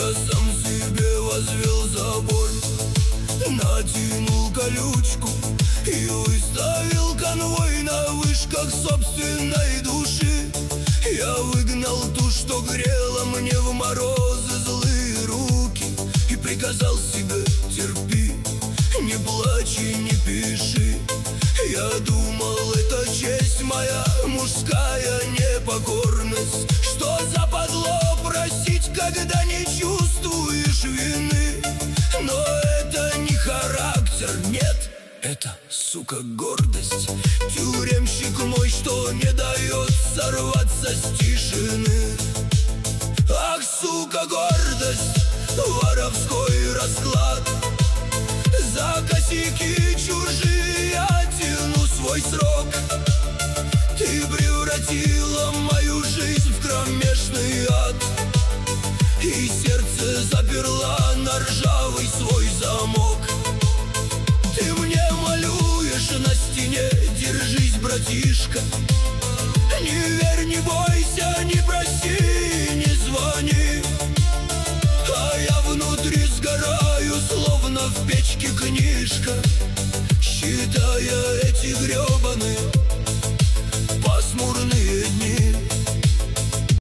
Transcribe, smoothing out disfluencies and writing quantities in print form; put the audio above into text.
Я сам себе возвел забор, натянул колючку и выставил конвой на вышках собственной души. Я выгнал ту, что грела мне в морозы злые руки, и приказал себе: терпи, не плачь и не пиши. Я думал, это честь моя, мужская непокорность. Что западло просить, когда не чувствуешь вины? Но это не характер, нет, это, сука, гордость. Тюремщик мой, что не дает сорваться с тишины. Ах, сука, гордость, воровской расклад. За косяки чужие я тяну свой срок. Ты превратила мою жизнь в кромешный ад, и сердце заперла на ржавый свой замок. Ты мне малюешь на стене: держись, братишка. Не верь, не бойся, не проси, не звони. А я внутри сгораю, словно в печке книжка, считая эти гребаные